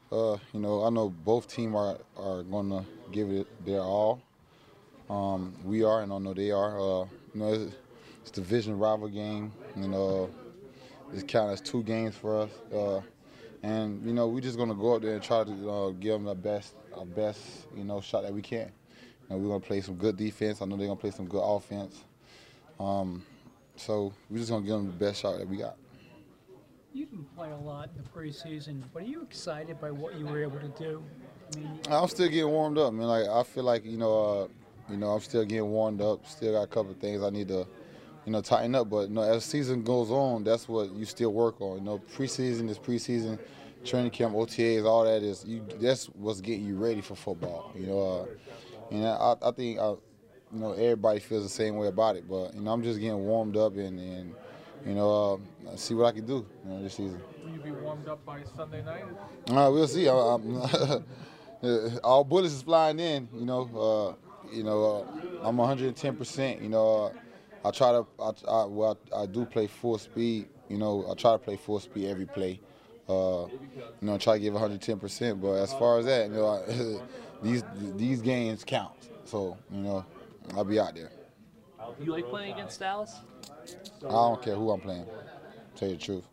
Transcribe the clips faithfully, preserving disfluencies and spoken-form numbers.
Uh, you know, I know both teams are are going to give it their all. Um, we are, and I know they are. Uh, you know, it's, it's a division rival game. You know, it's counted as two games for us. Uh, and you know, we're just gonna go up there and try to uh, give them the best, our best, you know, shot that we can. You know, we're gonna play some good defense. I know they're gonna play some good offense. Um, so we're just gonna give them the best shot that we got. You didn't play a lot in the preseason, but are you excited by what you were able to do? I mean, I'm still getting warmed up, man. Like I feel like you know, uh, you know, I'm still getting warmed up. Still got a couple of things I need to, you know, tighten up. But you know, as the season goes on, that's what you still work on. You know, preseason is preseason, training camp, O T As, all that is. You, that's what's getting you ready for football. You know, uh, and I, I think, uh, you know, everybody feels the same way about it. But you know, I'm just getting warmed up and, and you know, uh, see what I can do, you know, this season. Will you be warmed up by Sunday night? Uh, we'll see. I, I'm all bullets is flying in. You know, uh, you know, uh, I'm one hundred ten percent. You know, uh, I try to. I, I, well, I, I do play full speed. You know, I try to play full speed every play. Uh, you know, try to give one hundred ten percent. But as far as that, you know, I, these these games count. So you know, I'll be out there. You like playing against Dallas? I don't care who I'm playing. Tell you the truth.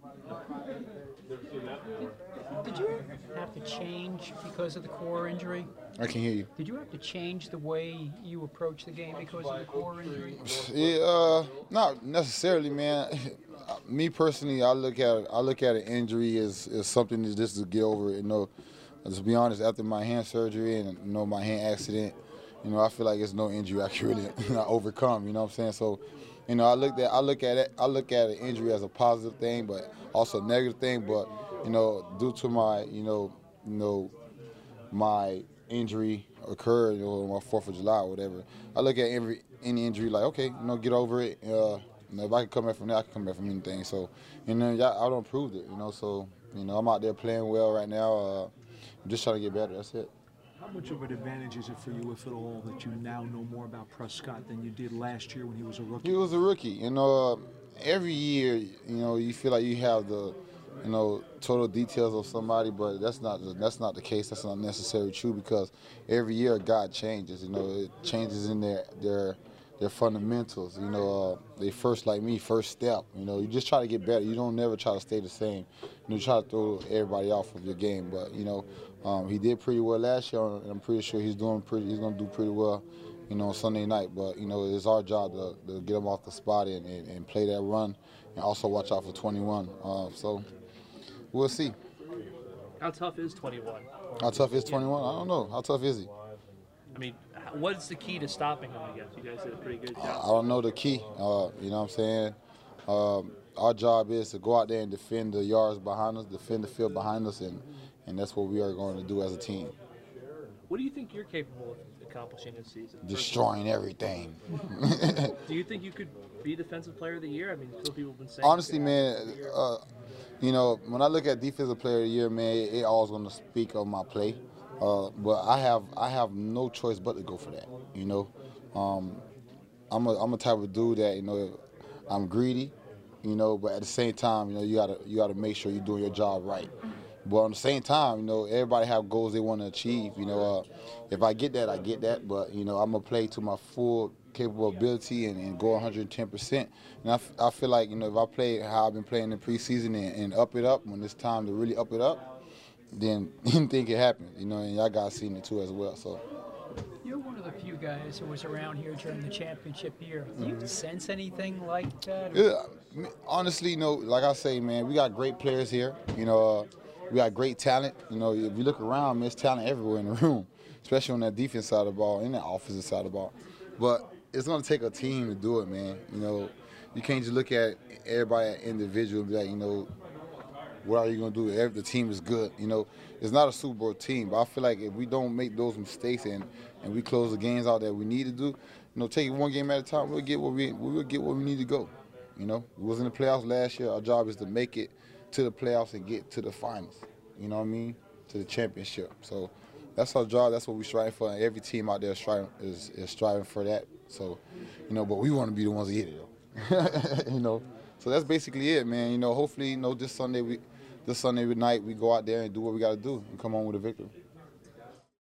did you have to change because of the core injury? I can hear you. Did you have to change the way you approach the game because of the core injury? Yeah, uh, not necessarily, man. Me personally, I look at I look at an injury as, as something that's just to get over it. You know, to be honest, after my hand surgery and you know my hand accident, you know I feel like it's no injury I can really overcome. You know what I'm saying? So, you know, I look at I look at it I look at an injury as a positive thing, but also a negative thing. But you know, due to my you know you know my injury occurred, you know, on my Fourth of July or whatever, I look at every any injury like, okay, you know, get over it. Uh, you know, if I can come back from that, I can come back from anything. So, you know, I don't prove it. You know, so you know, I'm out there playing well right now. Uh, I'm just trying to get better. That's it. How much of an advantage is it for you, if at all, that you now know more about Prescott than you did last year when he was a rookie? He was a rookie. You know, uh, every year, you know, you feel like you have the, you know, total details of somebody, but that's not that's not the case. That's not necessarily true because every year God changes. You know, it changes in their their their fundamentals. You know, uh, they first like me, first step. You know, you just try to get better. You don't never try to stay the same. You know, you try to throw everybody off of your game. But you know, um, he did pretty well last year, and I'm pretty sure he's doing pretty. He's gonna do pretty well, you know, Sunday night. But you know, it's our job to, to get him off the spot and, and, and play that run, and also watch out for twenty-one. Uh, so we'll see. How tough is twenty-one? How tough is twenty-one? I don't know. How tough is he? I mean, h- what's the key to stopping him? I guess you guys did a pretty good I job. don't know the key. Uh, you know what I'm saying? Um, our job is to go out there and defend the yards behind us, defend the field behind us, and, and that's what we are going to do as a team. What do you think you're capable of accomplishing this season? Destroying everything. Do you think you could be Defensive Player of the Year? I mean, some people have been saying. Honestly, man, uh, you know, when I look at Defensive Player of the Year, man, it, it always going to speak of my play. Uh, but I have I have no choice but to go for that. You know, um, I'm a I'm a type of dude that you know I'm greedy. You know, but at the same time, you know, you gotta you gotta make sure you're doing your job right. But at the same time, you know, everybody have goals they want to achieve. You know, uh, if I get that, I get that. But you know, I'm gonna play to my full capable ability and, and go one hundred ten percent. And I, f- I feel like you know, if I play how I've been playing in the preseason and, and up it up when it's time to really up it up, then anything can happen. You know, and y'all guys seen it too as well. So. You're one of the few guys who was around here during the championship year. Do you sense anything like that? or- Yeah, honestly, you know, like I say, man, we got great players here. You know, uh, we got great talent. You know, if you look around, man, there's talent everywhere in the room, especially on that defense side of the ball and that offensive side of the ball. But it's going to take a team to do it, man. You know, you can't just look at everybody individually and be like, you know, what are you going to do? Every, the team is good. You know, it's not a Super Bowl team, but I feel like if we don't make those mistakes and, and we close the games out that we need to do, you know, take it one game at a time, we'll get where we we'll get where we need to go. You know, we was in the playoffs last year. Our job is to make it to the playoffs and get to the finals. You know what I mean? To the championship. So that's our job. That's what we strive for. And every team out there is striving, is, is striving for that. So, you know, but we want to be the ones to get it, though. You know, so that's basically it, man. You know, hopefully, you know, this Sunday we this Sunday night we go out there and do what we got to do and come home with a victory.